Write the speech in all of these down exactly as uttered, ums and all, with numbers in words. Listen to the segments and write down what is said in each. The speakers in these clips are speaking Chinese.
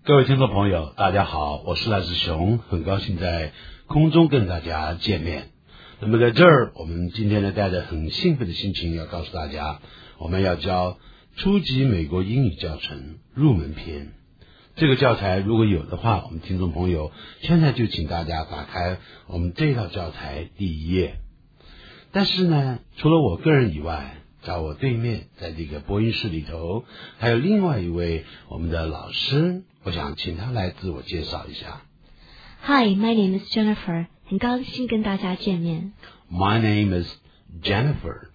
各位听众朋友，大家好，我是赖志雄，很高兴在空中跟大家见面。那么在这儿，我们今天呢带着很兴奋的心情要告诉大家，我们要教初级美国英语教程入门篇。这个教材如果有的话，我们听众朋友现在就请大家打开我们这套教材第一页。但是呢，除了我个人以外，在我对面，在这个播音室里头，还有另外一位我们的老师，我想请他来自我介绍一下。 Hi, my name is Jennifer. 很高兴跟大家见面。 My name is Jennifer.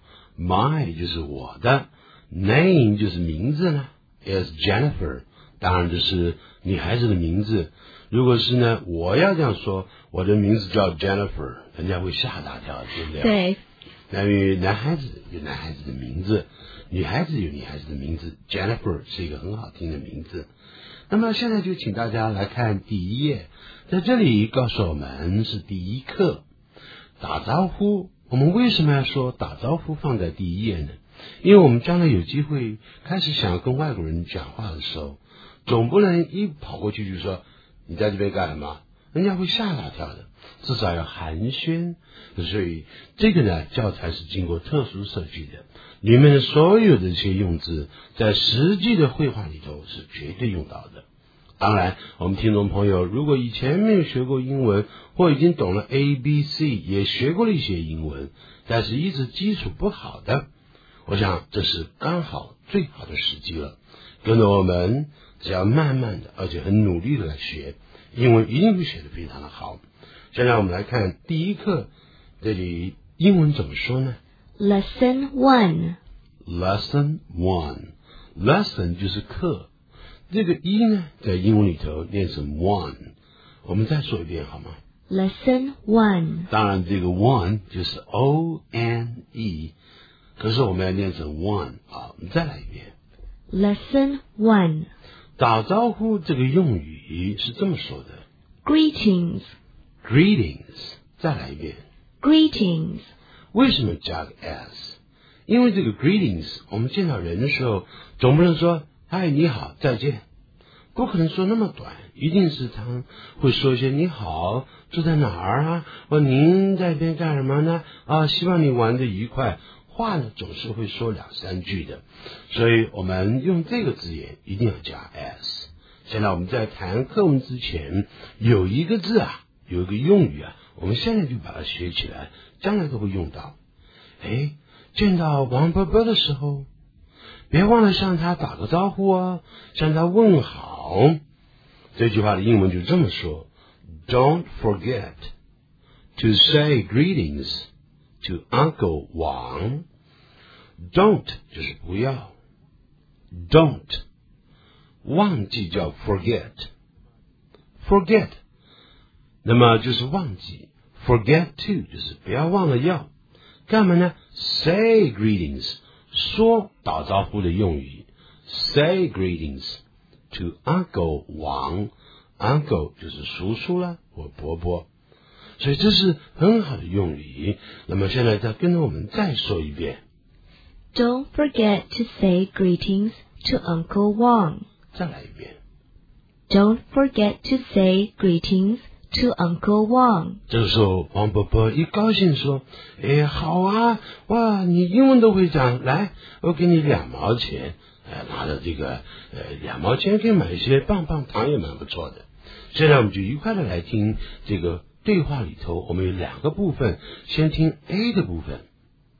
My 就是我的 name 就是名字呢 is Jennifer， 当然就是女孩子的名字。如果是呢，我要这样说，我的名字叫 Jennifer， 人家会吓大跳，对不对？ 对。 那因为男孩子有男孩子的名字，女孩子有女孩子的名字 ，Jennifer 是一个很好听的名字。那么现在就请大家来看第一页，在这里告诉我们是第一课打招呼。我们为什么要说打招呼放在第一页呢？因为我们将来有机会开始想要跟外国人讲话的时候，总不能一跑过去就说你在这边干什么，人家会吓大跳的，至少要寒暄。所以这个呢，教材是经过特殊设计的，里面的所有的这些用字在实际的绘画里头是绝对用到的。当然我们听众朋友如果以前没有学过英文，或已经懂了 A B C， 也学过了一些英文，但是一直基础不好的，我想这是刚好最好的时机了。跟着我们只要慢慢的而且很努力的来学英文，一定会学得非常的好。现在我们来看第一课，这里英文怎么说呢？ Lesson one Lesson one Lesson 就是课，这个一呢在英文里头念成 one， 我们再说一遍好吗？ Lesson one 当然这个 one 就是 O N E， 可是我们要念成 one 啊，我们再来一遍。 Lesson one 打招呼这个用语是这么说的 Greetings Greetings， 再来一遍。 Greetings 为什么加个 s？ 因为这个 greetings 我们见到人的时候总不能说嗨你好再见，不可能说那么短，一定是他会说一些你好住在哪儿啊，或您在这边干什么呢啊，希望你玩得愉快，话呢总是会说两三句的，所以我们用这个字眼一定要加 s。 现在我们在谈课文之前有一个字啊，有一个用语啊，我们现在就把它学起来，将来都会用到。诶，见到王伯伯的时候，别忘了向他打个招呼啊，向他问好。这句话的英文就这么说 Don't forget to say greetings to Uncle Wang。 Don't 就是不要， Don't 忘记叫 forget Forget那么就是忘记， forget to 就是不要忘了要干嘛呢？ say greetings 说打招呼的用语， say greetings to Uncle Wang。 Uncle 就是叔叔啦或伯伯，所以这是很好的用语。那么现在再跟着我们再说一遍， Don't forget to say greetings to Uncle Wang。 再来一遍， Don't forget to say greetings to Uncle Wang。 这个时候王伯伯一高兴说，哎，好啊，哇，你英文都会讲，来，我给你两毛钱，呃，拿着这个呃两毛钱可以买一些棒棒糖，也蛮不错的。现在我们就愉快的来听这个对话里头，我们有两个部分，先听 A 的部分。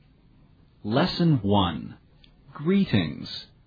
Lesson one Greetings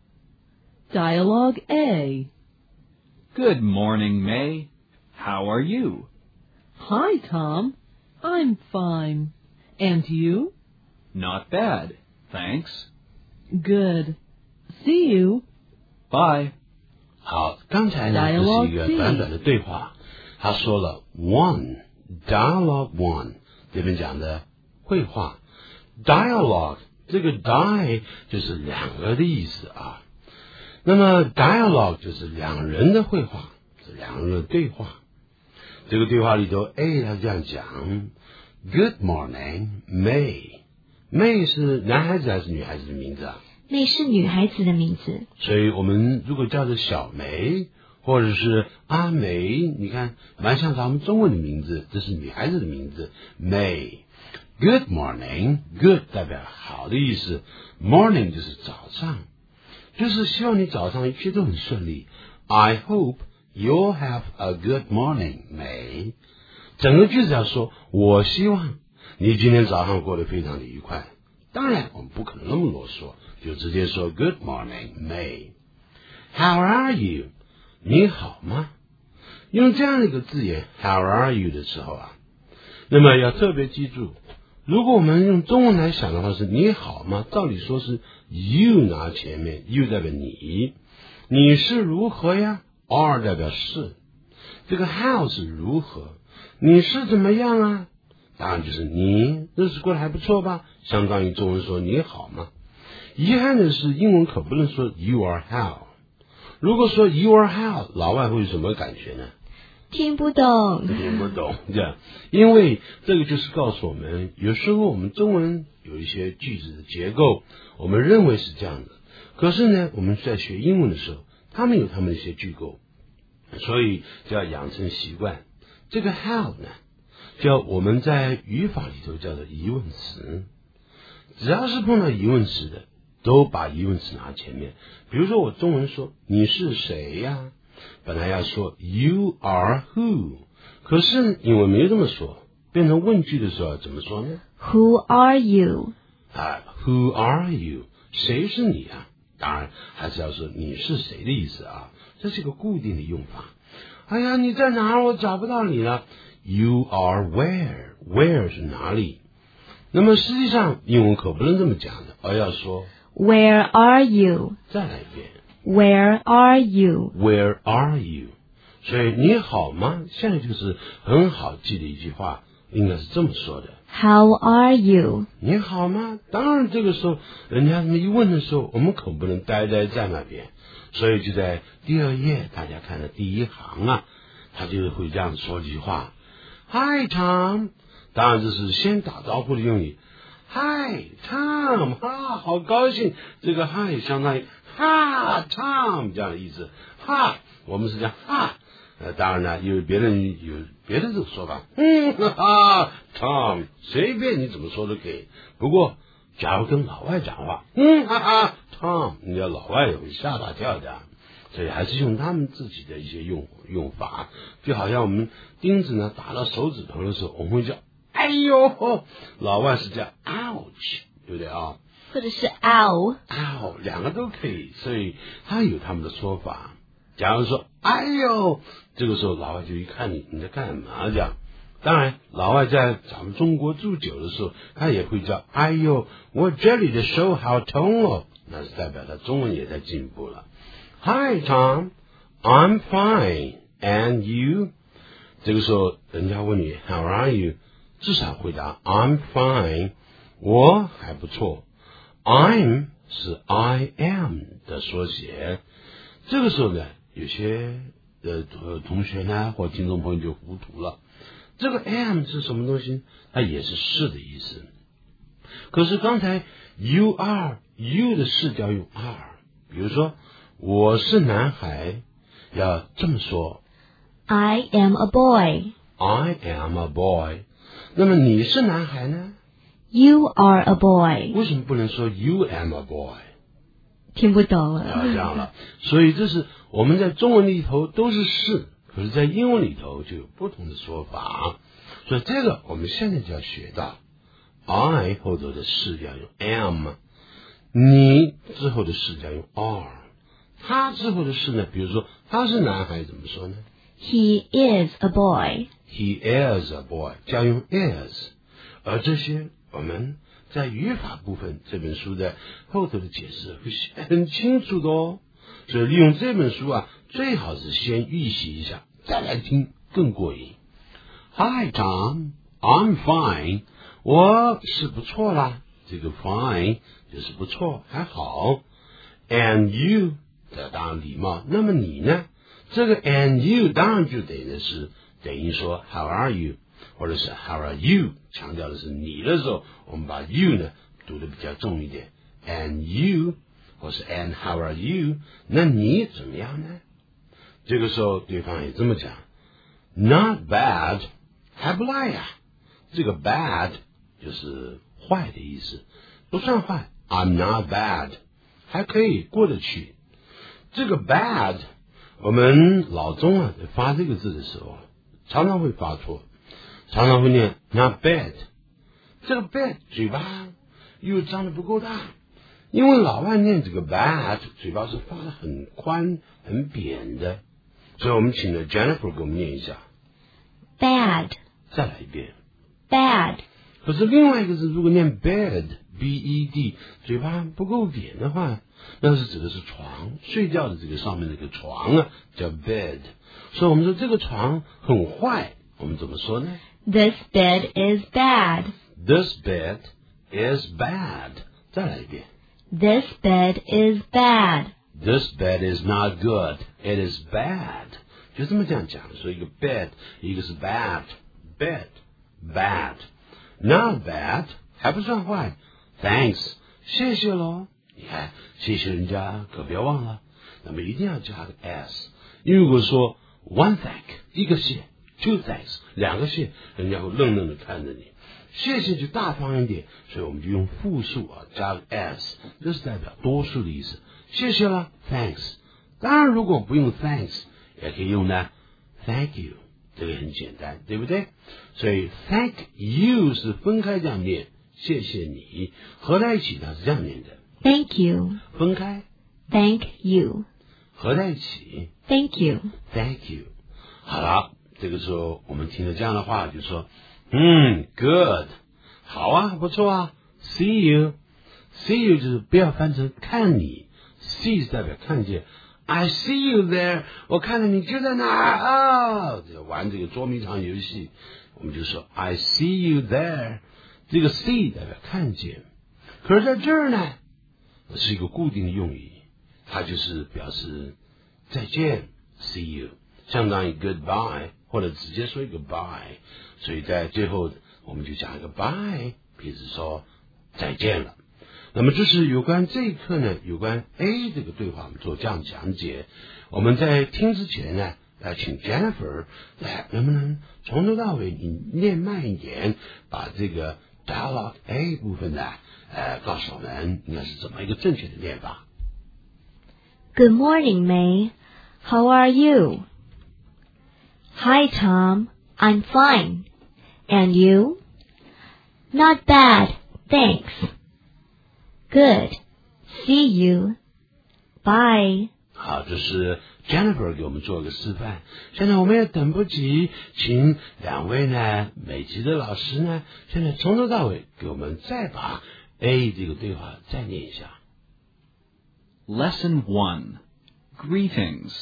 Dialogue A. Good morning, May. How are you? Hi, Tom. I'm fine. And you? Not bad, thanks. Good. See you. Bye. 好，刚才呢这是一个短短的对话，他说了 one dialogue one， 这边讲的绘画 dialogue， 这个 die 就是两个的意思啊，那么 dialogue 就是两人的绘画，是两人的对话。这个对话里头 A 他这样讲 Good morning May。 May 是男孩子还是女孩子的名字啊？ May 是女孩子的名字， 所以我们如果叫做小梅或者是阿美，你看蛮像咱们中文的名字，这是女孩子的名字 May。Good morning， good 代表好的意思， morning 就是早上，就是希望你早上一切都很顺利。I hope you'll have a good morning, May。 整个句子要说我希望你今天早上过得非常的愉快。当然我们不可能那么啰嗦，就直接说 Good morning, May。How are you？ 你好吗？用这样的一个字眼 How are you 的时候啊，那么要特别记住，如果我们用中文来想的话是你好吗，照理说是 you 拿前面， you 代表你，你是如何呀， are 代表是，这个 how 是如何，你是怎么样啊，当然就是你日子过得还不错吧，相当于中文说你好吗。遗憾的是英文可不能说 you are how， 如果说 you are how， 老外会有什么感觉呢？ 听不懂， 听不懂，这样，因为这个就是告诉我们，有时候我们中文有一些句子的结构，我们认为是这样的，可是呢，我们在学英文的时候，他们有他们的一些句构，所以就要养成习惯。这个 how 呢，叫我们在语法里头叫做疑问词，只要是碰到疑问词的，都把疑问词拿前面。比如说我中文说你是谁呀，本来要说 you are who， 可是英文没有这么说，变成问句的时候怎么说呢？ Who are you？ 啊 Who are you？ 谁是你啊？当然还是要说你是谁的意思啊，这是一个固定的用法。哎呀，你在哪儿？我找不到你了。You are where？ Where 是哪里？那么实际上英文可不能这么讲的，而要说 Where are you？ 再来一遍 Where are you？ Where are you？ 所以你好吗？现在就是很好记的一句话，应该是这么说的。 How are you？ 你好吗？当然这个时候人家这么一问的时候，我们可不能呆呆在那边，所以就在第二页大家看的第一行啊，他就会这样说句话 Hi Tom， 当然这是先打招呼的用语。Hi Tom， 啊，好高兴，这个 Hi 相当于哈 Tom 这样的意思，哈我们是讲哈，呃，当然了，有别人有别的这种说法，嗯哈哈 Tom 随便你怎么说都可以，不过假如跟老外讲话，嗯哈哈 Tom， 你要老外也会吓大跳的，所以还是用他们自己的一些用用法，就好像我们钉子呢打到手指头的时候，我们会叫哎呦，老外是叫 ouch， 对不对啊？ 或者是 ow ow 两个都可以，所以他有他们的说法。假如说哎呦，这个时候老外就一看你你在干嘛这样。当然老外在咱们中国住久的时候，他也会叫哎呦，我这里的手好痛哦，那是代表他中文也在进步了。Hi Tom, I'm fine, and you？ 这个时候人家问你 How are you？ 至少回答 I'm fine， 我还不错。I'm 是 I am 的缩写。这个时候呢，有些呃同学呢或听众朋友就糊涂了，这个 am 是什么东西？它也是是的意思。可是刚才 you are you 的是要用 are， 比如说我是男孩，要这么说 I am a boy。 I am a boy。 那么你是男孩呢？ You are a boy。 为什么不能说 you am a boy？ 听不懂了。 啊，这样了，所以这是我们在中文里头都是是，可是在英文里头就有不同的说法，所以这个我们现在就要学到 I 后头的是要用 am， 你之后的是要用 are， 他之后的是呢，比如说他是男孩怎么说呢？ He is a boy。 He is a boy， 就要用 is， 而这些我们在语法部分这本书的后头的解释会写很清楚的哦，所以利用这本书啊，最好是先预习一下，再来听更过瘾。Hi Tom, I'm fine， 我是不错啦，这个 fine 就是不错，还好。And you， 这当然礼貌。那么你呢？这个 and you 当然就等于是等于说 How are you， 或者是 How are you， 强调的是你的时候，我们把 you 呢读的比较重一点 ，and you 或是 and how are you， 那你怎么样呢？ 这个时候对方也这么讲 ，Not bad， 还不赖呀。这个 bad 就是坏的意思，不算坏。I'm not bad， 还可以过得去。这个 bad， 我们老中啊在发这个字的时候，常常会发错，常常会念 not bad。这个 bad 嘴巴又张得不够大。因为老外念这个 bad， 嘴巴是发得很宽、很扁的，所以我们请了 Jennifer 给我们念一下 bad, 再来一遍 bad, 可是另外一个字如果念 bed B E D 嘴巴不够扁的话，那是指的是床，睡觉的这个上面那个床啊叫 bed， 所以我们说这个床很坏，我们怎么说呢？ This bed is bad. This bed is bad， 再来一遍 This bed is bad. This bed is not good. It is bad. 就这么这样讲，所以一个 bed， 一个是 bad， bed bad， not bad 还不算坏。Thanks， 谢谢咯。你看，谢谢人家可别忘了，那么一定要加个 s。因为如果说 one thank 一个谢 ，two thanks 两个谢，人家会愣愣的看着你。谢谢就大方一点，所以我们就用复数啊，加个 s， 这是代表多数的意思。谢谢了 ，thanks。当然，如果不用 thanks， 也可以用呢 ，thank you， 这个很简单，对不对？所以 thank you 是分开这样念，谢谢你，合在一起它是这样念的。 Thank you. 分开 Thank you. 合在一起 Thank you. ，thank you。好了，这个时候我们听了这样的话，就说。嗯 ，good， 好啊，不错啊 ，see you，see you 就是不要翻成看你 ，see 是代表看见 ，I see you there， 我看到你就在那儿啊，哦，玩这个捉迷藏游戏，我们就说 I see you there， 这个 see 代表看见，可是在这儿呢，是一个固定的用语，它就是表示再见 ，see you， 相当于 goodbye。或者直接说一个 bye， 所以在最后我们就讲一个 bye， 譬如说再见了。那么这是有关这一课呢，有关 A 这个对话，我们做这样讲解。我们在听之前呢，来请 Jennifer 来，能不能从头到尾你念慢一点，把这个 dialogue A 部分呢，呃，告诉我们应该是怎么一个正确的念法。 Good morning, May. How are you? Hi, Tom. I'm fine. And you? Not bad, thanks. Good. See you. Bye. 好，这是 Jennifer 给我们做个示范。现在我们也等不及，请两位呢美籍的老师呢，现在从头到尾给我们再把 A 这个对话再念一下。 Lesson one. Greetings.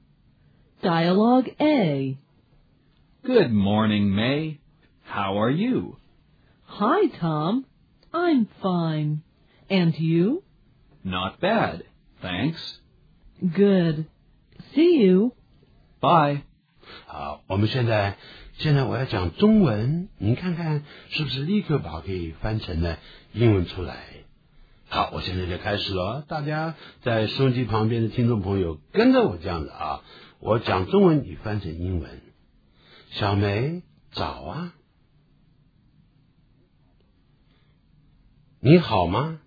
Dialogue A. Good morning, May. How are you? Hi, Tom. I'm fine. And you? Not bad, thanks. Good. See you. Bye. 好，我们现在现在我要讲中文，您看看是不是立刻把可以翻成了英文出来？好，我现在就开始了，大家在收音机旁边的听众朋友跟着我这样的啊，我讲中文，你翻成英文。小梅，早啊，你好吗？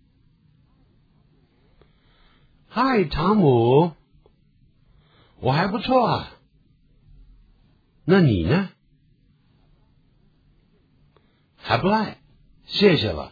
嗨，汤姆，我还不错啊。那你呢？还不赖，谢谢了。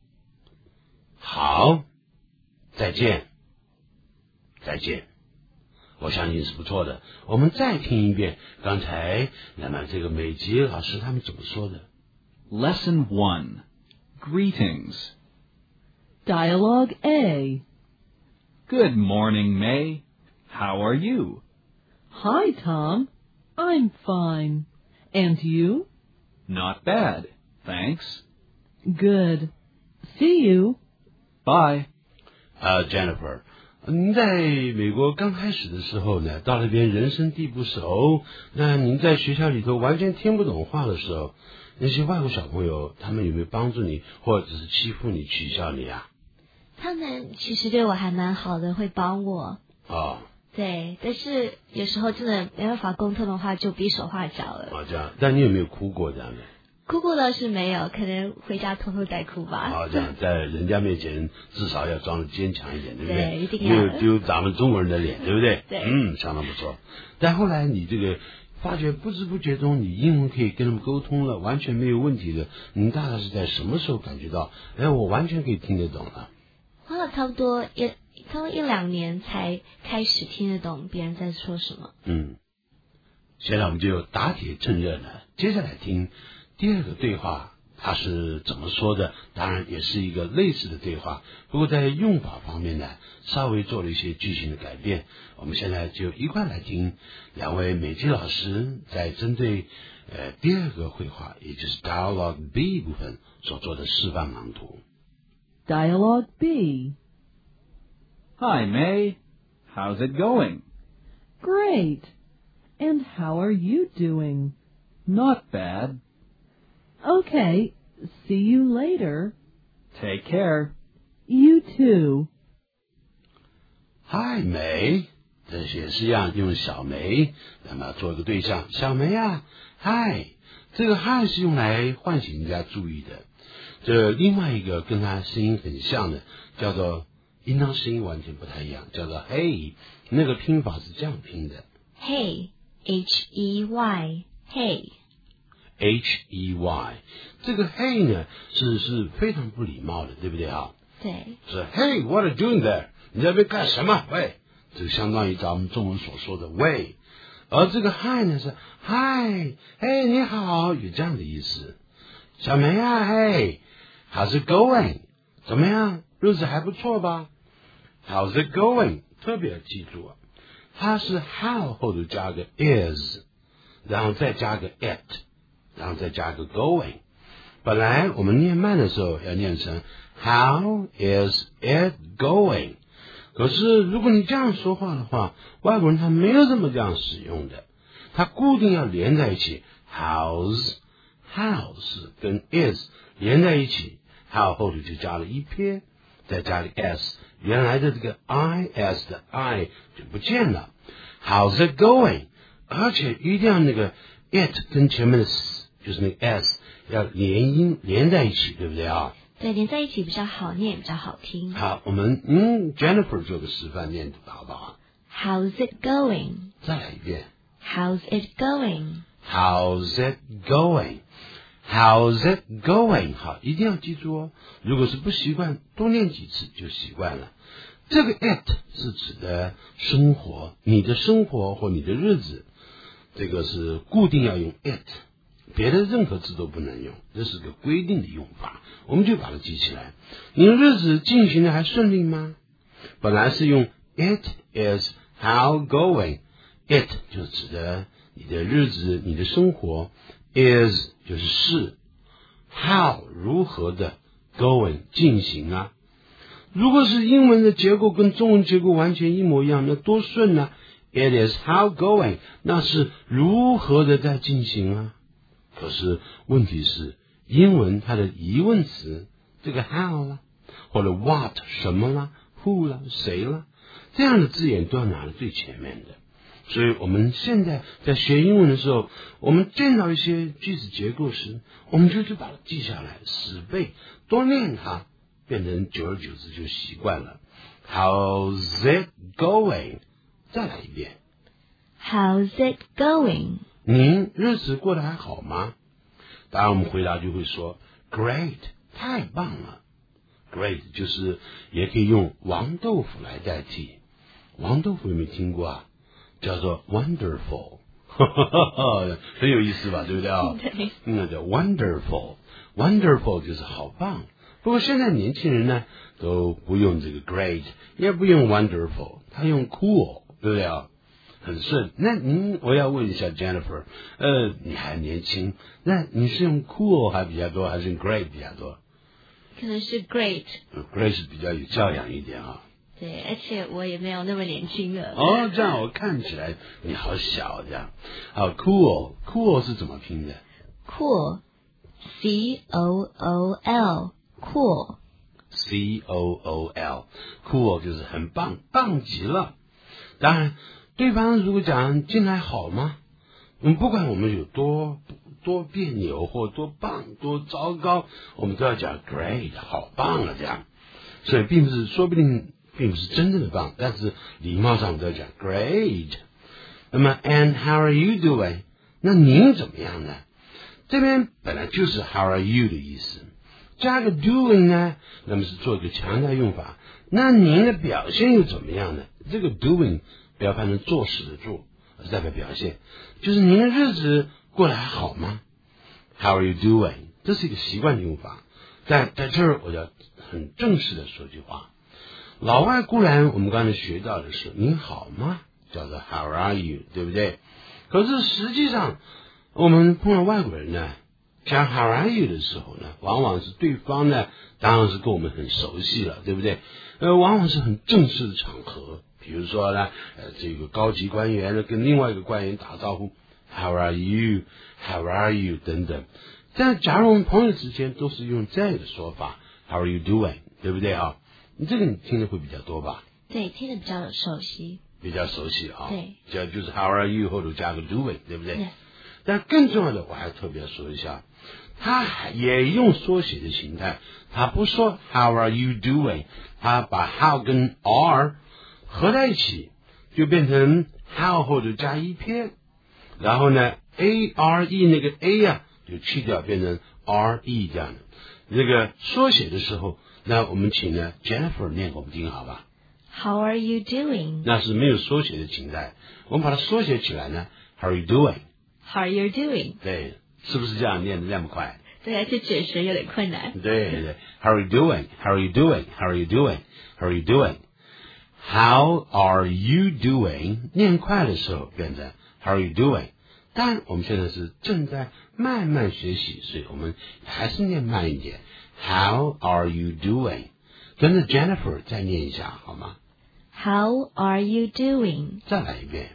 好，再见，再见。我相信是不错的。我们再听一遍刚才那么这个美籍老师他们怎么说的。 Lesson one. Greetings. Dialogue A. Good morning, May. How are you? Hi, Tom. I'm fine. And you? Not bad, thanks. Good. See you. Bye. 呃、uh, Jennifer， 您在美国刚开始的时候呢，到那边人生地不熟，那您在学校里头完全听不懂话的时候，那些外国小朋友他们有没有帮助你，或者是欺负你、取笑你啊？ 他们其实对我还蛮好的，会帮我。 哦， 对，但是有时候真的没办法沟通的话，就比手画脚了。 哦，这样。但你有没有哭过这样的？ 哭过倒是没有，可能回家偷偷在哭吧。 哦，这样在人家面前至少要装的坚强一点，对不对？ 对，一定要的。 就就咱们中国人的脸，对不对？ 对。 嗯，相当不错。但后来你这个发觉不知不觉中，你英文可以跟他们沟通了，完全没有问题的。你大概是在什么时候感觉到，哎，我完全可以听得懂了？ 花了差不多一差不多一两年才开始听得懂别人在说什么。 嗯，现在我们就打铁趁热呢，接下来听第二个对话，它是怎么说的？当然也是一个类似的对话，不过在用法方面呢，稍微做了一些句型的改变。我们现在就一块来听两位美姬老师在针对呃第二个绘画，也就是 Dialogue B 部分所做的示范朗读。 Dialogue B. Hi, May. How's it going? Great. And how are you doing? Not bad. Okay. See you later. Take care. You too. Hi, May. 这也是一样，用小梅，那么做一个对象，小梅啊 ，Hi。这个 Hi 是用来唤醒人家注意的。这另外一个跟他声音很像的，叫做音当声音完全不太一样，叫做 Hey， 那个拼法是这样拼的 Hey, H E Y, Hey。 H E Y， 这个 Hey 呢是是非常不礼貌的，对不对啊？ 对。 是 Hey, what are you doing there？ 你在那边干什么？喂，这个相当于咱们中文所说的喂。而这个 Hi 呢是 Hi， 嘿，你好，有这样的意思。小梅啊，嘿。How's it going？ 怎么样？日子还不错吧 ？How's it going？ 特别要记住啊，它是 how 后头加个 is， 然后再加个 it， 然后再加个 going。本来我们念慢的时候要念成 How is it going？ 可是如果你这样说话的话，外国人他没有这么这样使用的，他固定要连在一起 ，How's How's 跟 is。连在一起 ，how 后头就加了一撇，再加了 s， 原来的这个 is 的 i 就不见了。How's it going？ 而且一定要那个 it 跟前面的 s， 就是那个 s 要连音连在一起，对不对啊？ 对，连在一起比较好念，比较好听。 好，我们嗯 Jennifer 做个示范念读好不好 ？How's it going？ 再来一遍。 How's it going？How's it going？How's it going？ 好，一定要记住哦。如果是不习惯，多念几次就习惯了。这个 it 是指的生活，你的生活或你的日子，这个是固定要用 it， 别的任何字都不能用，这是个规定的用法，我们就把它记起来。你的日子进行的还顺利吗？本来是用 it is how going，it 就指的你的日子，你的生活。is 就是是 how 如何的 going 进行啊。如果是英文的结构跟中文结构完全一模一样，那多顺啊。It is how going， 那是如何的在进行啊。可是问题是英文它的疑问词这个 how 啦，或者 what 什么啦， who 啦，谁啦，这样的字眼都要拿在最前面的。所以我们现在在学英文的时候，我们见到一些句子结构时，我们就去把它记下来，死背，多念它，变成久而久之就习惯了。How's it going？ 再来一遍。 How's it going？ 您日子过得还好吗？当然我们回答就会说 Great， 太棒了。Great 就是也可以用王豆腐来代替。王豆腐有没有听过啊？叫做 wonderful， 很有意思吧，对不对啊？ 对， 那叫 wonderful，wonderful 就是好棒。不过现在年轻人呢都不用这个 great， 也不用 wonderful， 他用 cool， 对不对啊？很顺。那您，我要问一下 Jennifer， 呃，你还年轻，那你是用 cool 还比较多，还是用 great 比较多？ 可能是 great。great 是比较有教养一点啊。 对，而且我也没有那么年轻了。 哦，这样我看起来你好小这样。好 ，cool cool 是怎么拼的 ？Cool C O O L cool C O O L cool 就是很棒，棒极了。当然， 对方如果讲进来好吗？我们不管我们有多多别扭或多棒多糟糕，我们都要讲 great 好棒啊这样。所以并不是说不定并不是真正的棒，但是礼貌上我们都要讲 great。 那么 and how are you doing？ 那您怎么样呢？这边本来就是 how are you 的意思，加个 doing 呢，那么是做一个强调用法。那您的表现又怎么样呢？这个 doing 不要翻成做事的做，而是代表表现，就是您的日子过得还好吗？ How are you doing？ 这是一个习惯的用法。在在这儿我要很正式的说句话，老外固然我们刚才学到的是您好吗，叫做 How are you， 对不对？可是实际上我们碰到外国人呢，讲 How are you 的时候呢，往往是对方呢当然是跟我们很熟悉了，对不对？呃，往往是很正式的场合，比如说呢，呃，这个高级官员呢跟另外一个官员打招呼 How are you How are you 等等。但假如我们朋友之间都是用这样的说法 How are you doing， 对不对啊？你这个你听的会比较多吧？ 对，听得比较熟悉， 比较熟悉啊。 对， 这就是 How are you 后头加个 doing， 对不对？ Yes。 但更重要的，我还特别说一下，他也用缩写的形态，他不说 How are you doing， 他把 how 跟 are 合在一起，就变成 how 后头加一撇，然后呢 A R E 那个 A 呀、啊、就去掉，变成 R E 这样的。那个缩写的时候，那我们请呢 Jennifer 念给我们听好吧。 How are you doing？ 那是没有缩写的形态，我们把它缩写起来呢 How are you doing？How are you doing？ 对，是不是这样念的那么快？ 对，而且卷舌有点困难。 对对 ，How are you doing? How are you doing? How are you doing? How are you doing? How are you doing? 念快的时候变成 How are you doing？ 但我们现在是正在慢慢学习，所以我们还是念慢一点。How are you doing？ 跟着 Jennifer 再念一下好吗？ How are you doing？ 再来一遍。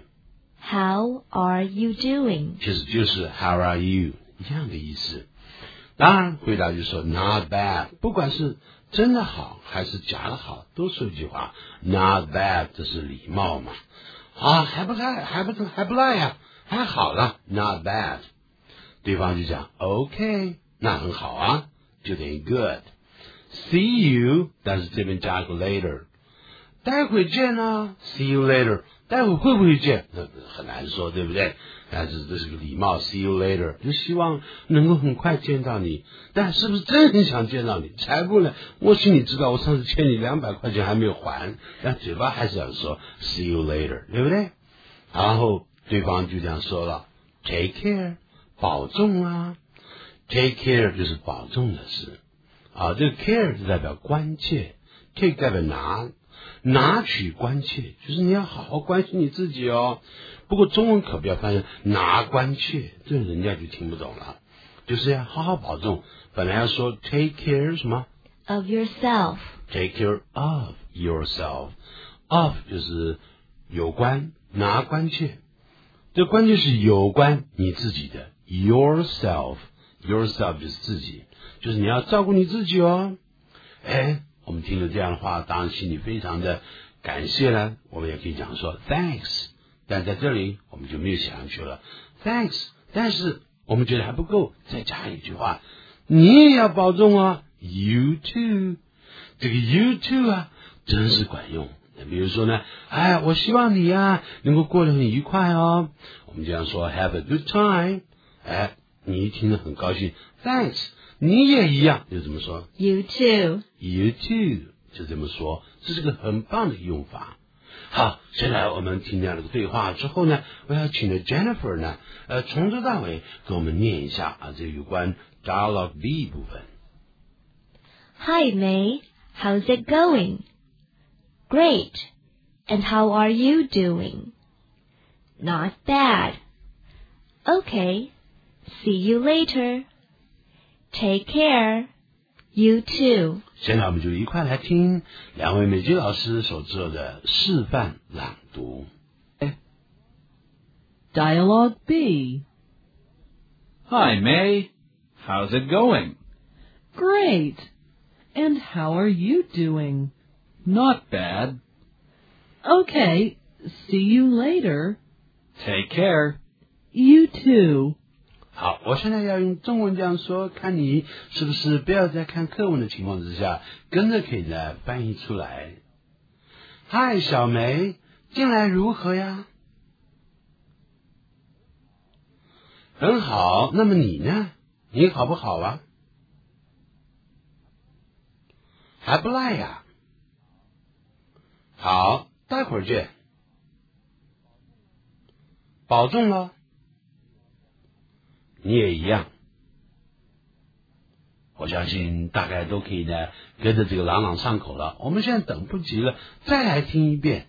How are you doing？ 其实就是 How are you 一样的意思。当然回答就是说 Not bad， 不管是真的好还是假的好，都说一句话 Not bad， 这是礼貌嘛。啊，还不赖，还不还不赖呀、啊，还好了 Not bad。对方就讲 OK， 那很好啊，就等于 Good。See you， 但是这边加个 later， 待会见啊 ，See you later。待会会不会见？那很难说，对不对？但是这是个礼貌 ，See you later， 就希望能够很快见到你。但是不是真的很想见到你？才不呢！我心里知道，我上次欠你两百块钱还没有还，但嘴巴还是想说 See you later， 对不对？然后对方就这样说了 ，Take care， 保重啊 ，Take care 就是保重的事啊。这个 care 就代表关切 ，take 代表拿。拿取关切，就是你要好好关心你自己哦。不过中文可不要翻译拿关切，这人家就听不懂了。就是要好好保重。本来要说 take care 什么 of yourself， take care of yourself， of 就是有关，拿关切。这关键是有关你自己的 yourself， yourself 就是自己，就是你要照顾你自己哦。哎。我们听了这样的话，当然心里非常的感谢了。我们也可以讲说 thanks， 但在这里我们就没有写上去了 thanks。但是我们觉得还不够，再加一句话，你也要保重啊 ，you too。这个 you too 啊，真是管用。比如说呢，哎，我希望你啊能够过得很愉快哦。我们这样说 have a good time。哎，你一听得很高兴 ，thanks。你也一样，就这么说 You too， You too， 就这么说，这是个很棒的用法。好，现在我们听到这个对话之后呢，我要请的 Jennifer 呢，呃，从头到尾跟我们念一下啊，这有关 Dialogue B 部分。 Hi May, how's it going? Great. And how are you doing? Not bad. Okay. See you later.Take care. You too. 现在我们就一块来听两位美姬老师所做的示范朗读。 Dialogue B. Hi, May. How's it going? Great. And how are you doing? Not bad. Okay. See you later. Take care. You too. 好，我现在要用中文这样说，看你是不是不要在看课文的情况之下，跟着可以呢翻译出来。嗨，小梅，近来如何呀？很好，那么你呢？你好不好啊？还不赖呀。好，待会儿见。保重了。你也一样。我相信大概都可以呢跟着这个朗朗上口了。我们现在等不及了，再来听一遍。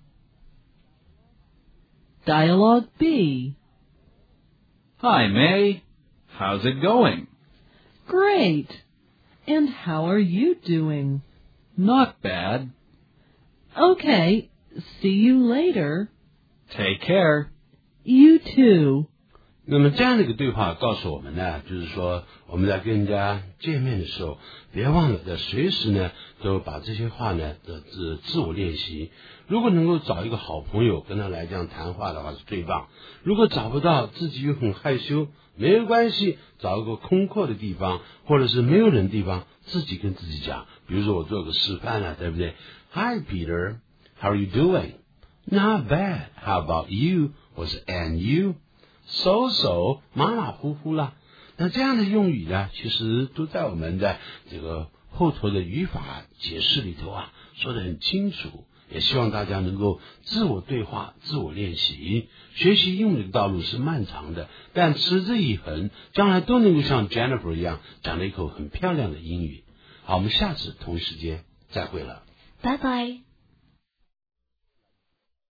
Dialogue B. Hi, May. How's it going? Great. And how are you doing? Not bad. Okay. See you later. Take care. You too. 那么这样的一个对话告诉我们呢，就是说我们在跟人家见面的时候，别忘了在随时呢都把这些话呢的自自我练习。如果能够找一个好朋友跟他来这样谈话的话是最棒。如果找不到，自己又很害羞，没有关系，找一个空阔的地方或者是没有人的地方，自己跟自己讲。比如说我做个示范了，对不对？ Hi Peter, how are you doing? Not bad. How about you? 或是 and you?So so 马马虎虎啦，那这样的用语呢，其实都在我们的这个后头的语法解释里头啊，说得很清楚。也希望大家能够自我对话、自我练习。学习英语的道路是漫长的，但持之以恒，将来都能够像 Jennifer 一样，讲了一口很漂亮的英语。好，我们下次同一时间再会了， 拜拜。